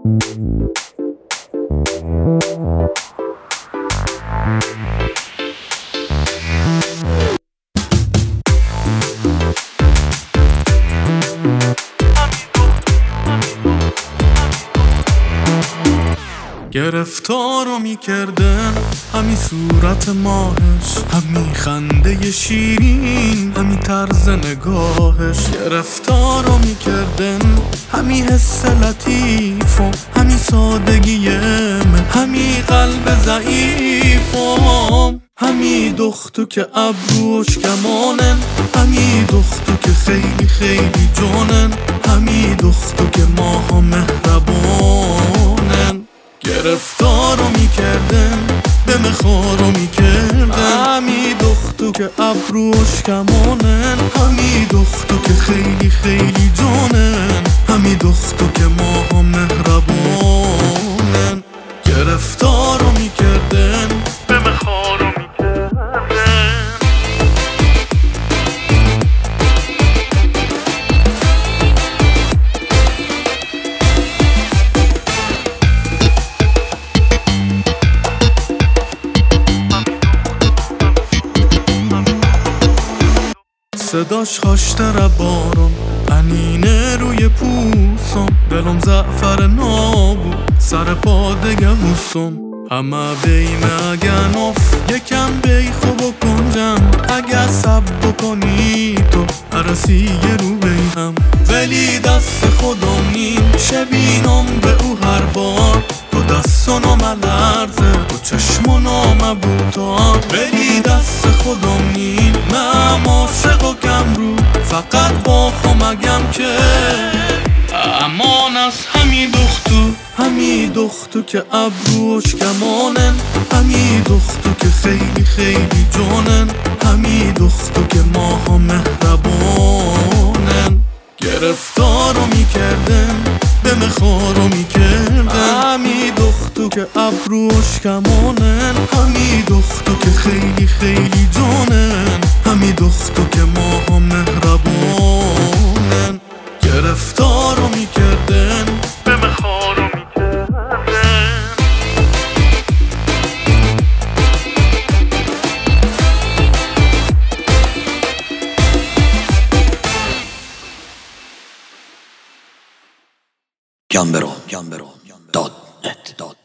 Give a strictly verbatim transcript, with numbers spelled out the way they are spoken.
گرفتارو میکردن همی صورت ماهش، همی خنده شیرین، همی طرز نگاهش. گرفتارو میکردن همی حس لطیف و همی سادگی من، همی قلب ضعیفم، همی دختو که ابروش کمانن، همی دختو که خیلی خیلی جانن، همی دختو که ماها مهربانن. گرفتارو میکردن دم خارو میکردن، همی دختو که ابروش کمانن، همی دختو که خیلی خیلی جانن، همی دختو که ماها مهربانن. گرفتارو میکردن دم خارو میکردن. صداش خوشتر بارون انینه روی پوسم، دلم زعفر نابو سر پا دگه حسم. همه بیمه اگه نف یکم بی خوب کنجم، اگه سب بکنی تو عرصی رو بیم، ولی دست خودم نیم شبینم به او هر بار. تو دستانو ملرزه تو چشمانو مبوتا، ولی دست خودم نیم من عاشق و کم رو، فقط با خمگم که امان از همی دختو، همی دختو که ابروش کمانن، همی دختو که خیلی خیلی جانن، همی دختو که ماها مهربانن. گرفتارو میکردن دم خارو میکردن، همی دختو که ابروش کمانن، همی دختو که خیلی خیلی جانن، همی دختو که ماها مهربانن. گرفتارو میکردن دم خارو میکردن. Gambero, Gambero, dot net, dot